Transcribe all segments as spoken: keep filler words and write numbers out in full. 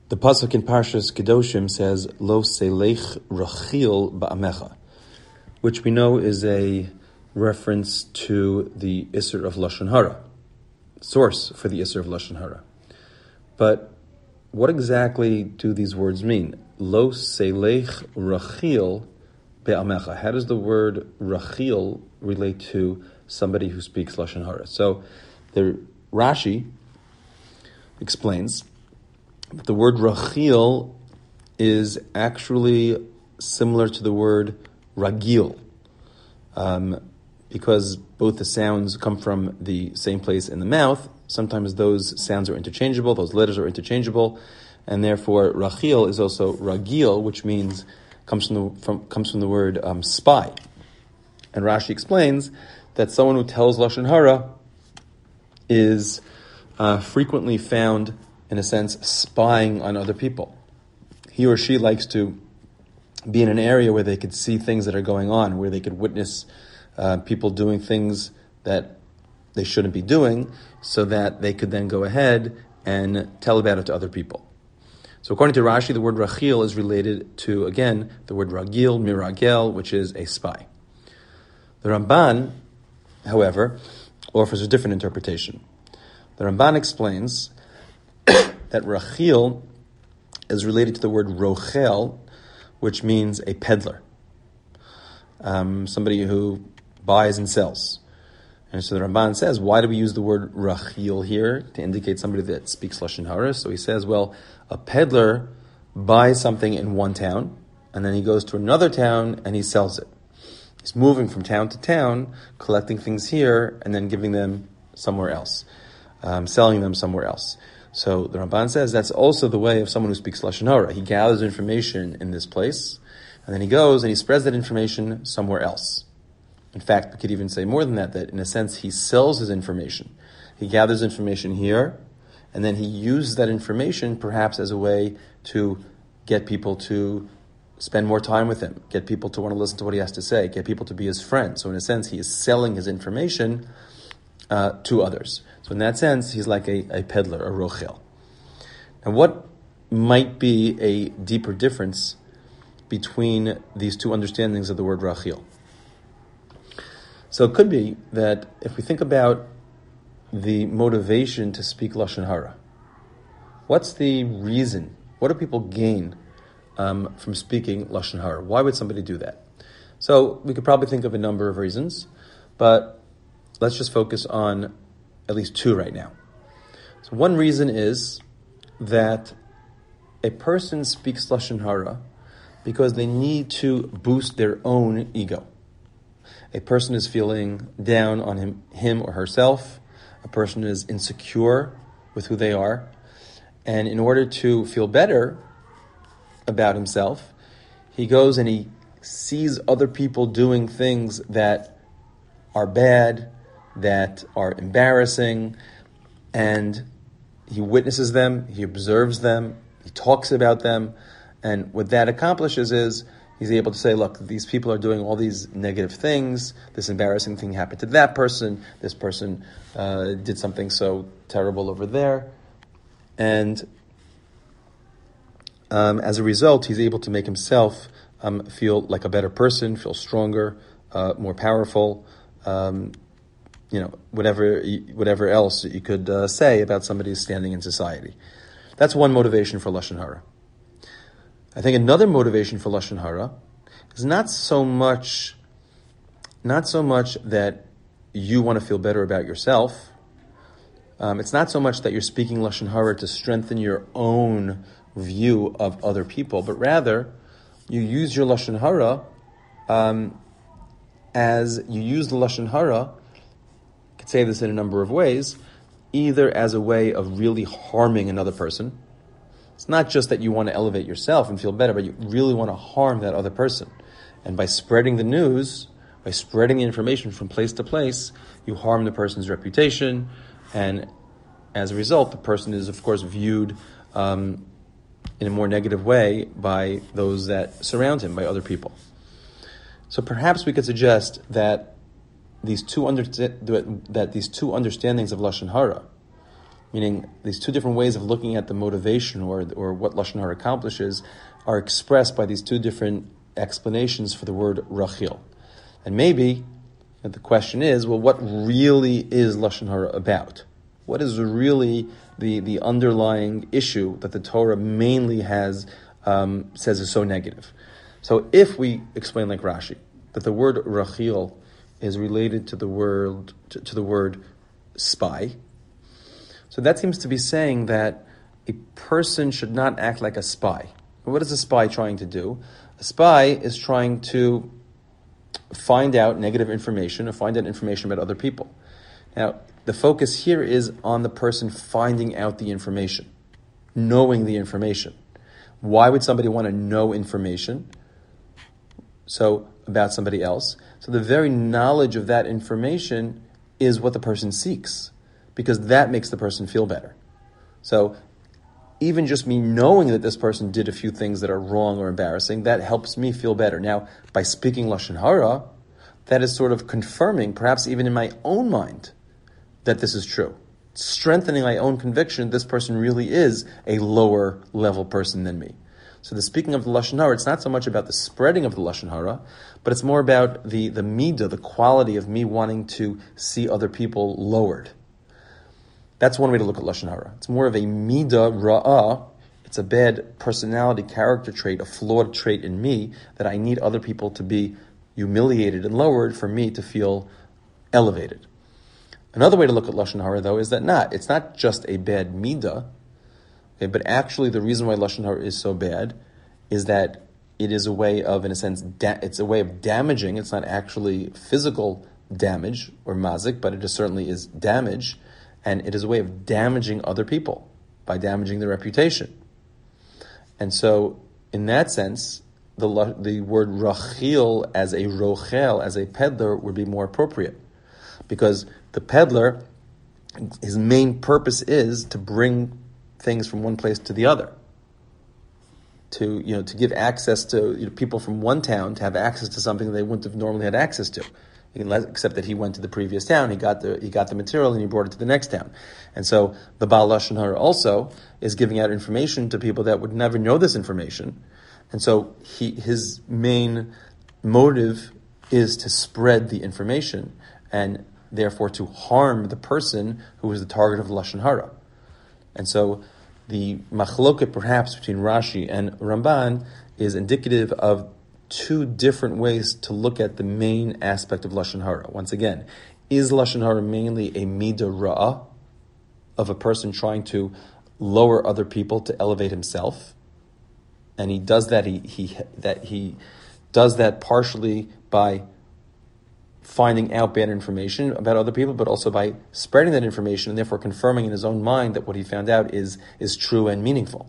The pasuk in Parshas Kedoshim says, Lo selech rachil ba'amecha, which we know is a reference to the Isser of Lashon Hara, source for the Isser of Lashon Hara. But what exactly do these words mean? Lo selech rachil be'amecha. How does the word rachil relate to somebody who speaks Lashon Hara? So the Rashi explains that the word rachil is actually similar to the word ragil, um, because both the sounds come from the same place in the mouth. Sometimes those sounds are interchangeable, those letters are interchangeable, and therefore rachil is also ragil, which means comes from the from comes from the word um, spy. And Rashi explains that someone who tells Lashon Hara is uh, frequently found, in a sense, spying on other people. He or she likes to be in an area where they could see things that are going on, where they could witness uh, people doing things that they shouldn't be doing, so that they could then go ahead and tell about it to other people. So according to Rashi, the word rachil is related to, again, the word ragil, miragel, which is a spy. The Ramban, however, offers a different interpretation. The Ramban explains that rachil is related to the word rochel, which means a peddler, um, somebody who buys and sells. And so the Ramban says, why do we use the word rachil here to indicate somebody that speaks Lashon Hara? So he says, well, a peddler buys something in one town, and then he goes to another town and he sells it. He's moving from town to town, collecting things here, and then giving them somewhere else, um, selling them somewhere else. So the Ramban says that's also the way of someone who speaks Lashon Hara. He gathers information in this place, and then he goes and he spreads that information somewhere else. In fact, we could even say more than that, that in a sense he sells his information. He gathers information here, and then he uses that information perhaps as a way to get people to spend more time with him, get people to want to listen to what he has to say, get people to be his friend. So in a sense, he is selling his information uh, to others. So in that sense, he's like a, a peddler, a rochel. Now what might be a deeper difference between these two understandings of the word rachil? So it could be that if we think about the motivation to speak Lashon Hara, what's the reason? What do people gain um, from speaking Lashon Hara? Why would somebody do that? So we could probably think of a number of reasons, but let's just focus on at least two right now. So one reason is that a person speaks Lashon Hara because they need to boost their own ego. A person is feeling down on him, him or herself. A person is insecure with who they are. And in order to feel better about himself, he goes and he sees other people doing things that are bad, that are embarrassing, and he witnesses them, he observes them, he talks about them, and what that accomplishes is he's able to say, look, these people are doing all these negative things, this embarrassing thing happened to that person, this person uh, did something so terrible over there, and um, as a result, he's able to make himself um, feel like a better person, feel stronger, uh, more powerful, um, you know, whatever whatever else you could uh, say about somebody's standing in society. That's one motivation for Lashon Hara. I think another motivation for Lashon Hara is not so much, not so much that you want to feel better about yourself. Um, it's not so much that you're speaking Lashon Hara to strengthen your own view of other people, but rather you use your Lashon Hara um, as you use the Lashon Hara. Could say this in a number of ways, either as a way of really harming another person. It's not just that you want to elevate yourself and feel better, but you really want to harm that other person. And by spreading the news, by spreading the information from place to place, you harm the person's reputation, and as a result, the person is, of course, viewed um, in a more negative way by those that surround him, by other people. So perhaps we could suggest that These two under, that these two understandings of Lashon Hara, meaning these two different ways of looking at the motivation or or what Lashon Hara accomplishes are expressed by these two different explanations for the word Rachil. And maybe the question is, well, what really is Lashon Hara about? What is really the, the underlying issue that the Torah mainly has um, says is so negative? So if we explain like Rashi, that the word Rachil is related to the word to, to the word spy, so that seems to be saying that a person should not act like a spy. What is a spy trying to do? A spy is trying to find out negative information or find out information about other people. Now, the focus here is on the person finding out the information, knowing the information. Why would somebody want to know information so about somebody else? So the very knowledge of that information is what the person seeks, because that makes the person feel better. So even just me knowing that this person did a few things that are wrong or embarrassing, that helps me feel better. Now, by speaking Lashon Hara, that is sort of confirming, perhaps even in my own mind, that this is true. Strengthening my own conviction, this person really is a lower level person than me. So the speaking of the Lashon Hara, it's not so much about the spreading of the Lashon Hara, but it's more about the, the midah, the quality of me wanting to see other people lowered. That's one way to look at Lashon Hara. It's more of a midah ra'ah. It's a bad personality, character trait, a flawed trait in me that I need other people to be humiliated and lowered for me to feel elevated. Another way to look at Lashon Hara, though, is that not. It's not just a bad midah, okay, but actually the reason why Lashon Hara is so bad is that it is a way of, in a sense, da- it's a way of damaging. It's not actually physical damage or mazik, but it just certainly is damage. And it is a way of damaging other people by damaging their reputation. And so, in that sense, the the word rachil as a rochel, as a peddler, would be more appropriate. Because the peddler, his main purpose is to bring things from one place to the other. To, you know, to give access to, you know, people from one town to have access to something they wouldn't have normally had access to. Except that he went to the previous town, he got the he got the material, and he brought it to the next town. And so the Baal Lashon Hara also is giving out information to people that would never know this information. And so he his main motive is to spread the information and therefore to harm the person who is the target of Lashon Hara. And so the machloket perhaps between Rashi and Ramban is indicative of two different ways to look at the main aspect of Lashon Hara. Once again, is Lashon Hara mainly a midah ra'ah of a person trying to lower other people to elevate himself? And he does that, he, he that he does that partially by finding out bad information about other people, but also by spreading that information and therefore confirming in his own mind that what he found out is, is true and meaningful.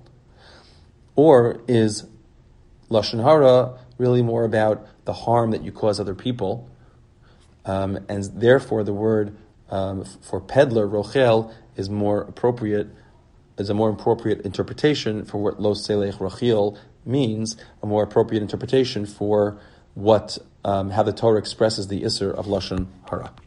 Or is Lashon Hara really more about the harm that you cause other people, um, and therefore the word um, for peddler, rochel, is more appropriate, is a more appropriate interpretation for what lo selech rachil means, a more appropriate interpretation for what um, how the Torah expresses the Isser of Lashon Hara.